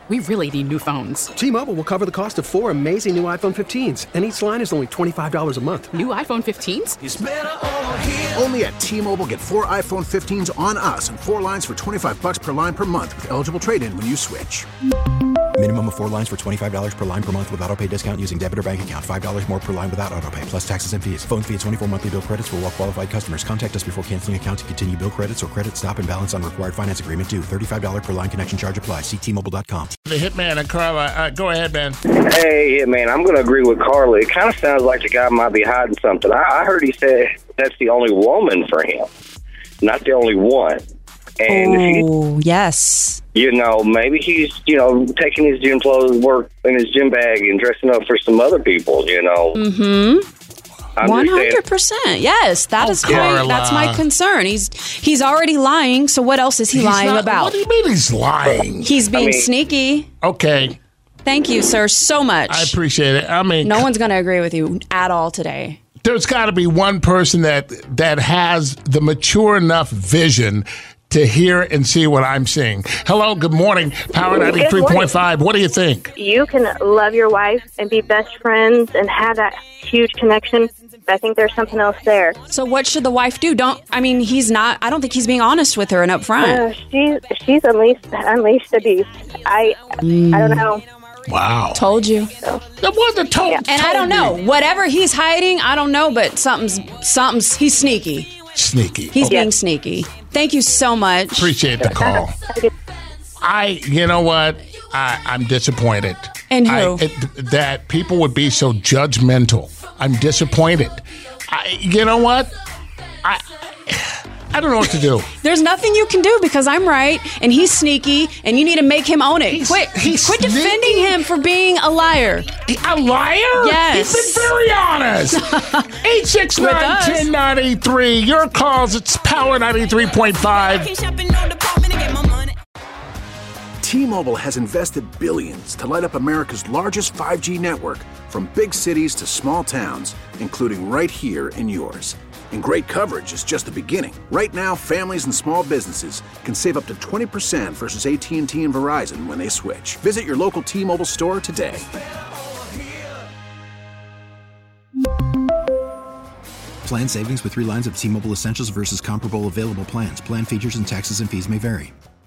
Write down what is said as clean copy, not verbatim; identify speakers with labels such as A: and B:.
A: We really need new phones.
B: T-Mobile will cover the cost of 4 amazing new iPhone 15s, and each line is only $25 a month.
A: New iPhone 15s?
C: It's better over here.
D: Only at T-Mobile, get 4 iPhone 15s on us and 4 lines for $25 per line per month with eligible trade-in when you switch.
E: Minimum of 4 lines for $25 per line per month with autopay discount using debit or bank account. $5 more per line without autopay, plus taxes and fees. Phone fee at 24 monthly bill credits for well-qualified customers. Contact us before canceling account to continue bill credits or credit stop and balance on required finance agreement due. $35 per line connection charge applies. See T-Mobile.com.
F: The Hitman and Carla. Go ahead, man.
G: Hey, man, I'm going to agree with Carla. It kind of sounds like the guy might be hiding something. I heard he said that's the only woman for him, not the only one. And
H: yes.
G: Maybe he's, taking his gym clothes, work in his gym bag and dressing up for some other people,
H: Mm-hmm. 100%. Yes, that's my concern. He's already lying, so what else is he lying about?
F: What do you mean he's lying?
H: He's being sneaky.
F: Okay.
H: Thank you, sir, so much.
F: I appreciate it.
H: No one's going to agree with you at all today.
F: There's got to be one person that has the mature enough vision to hear and see what I'm seeing. Hello, good morning. Power 93.5. What do you think?
I: You can love your wife and be best friends and have that huge connection. I think there's something else there.
H: So what should the wife do? I don't think he's being honest with her and up front.
I: She's unleashed the beast. I don't know.
F: Wow.
H: Told you.
F: That wasn't told.
H: Yeah. And I don't know. Whatever he's hiding, I don't know, but something's he's sneaky. He's being sneaky. Thank you so much.
F: Appreciate the call. You know what? I'm disappointed.
H: And who?
F: That people would be so judgmental. I'm disappointed. You know what? I don't know what to do.
H: There's nothing you can do because I'm right and he's sneaky and you need to make him own it. Quit defending him for being a liar.
F: A liar?
H: Yes.
F: He's been very honest. 869-1093. Your calls. It's Power 93.5.
D: T-Mobile has invested billions to light up America's largest 5G network, from big cities to small towns, including right here in yours. And great coverage is just the beginning. Right now, families and small businesses can save up to 20% versus AT&T and Verizon when they switch. Visit your local T-Mobile store today.
E: Plan savings with 3 lines of T-Mobile Essentials versus comparable available plans. Plan features and taxes and fees may vary.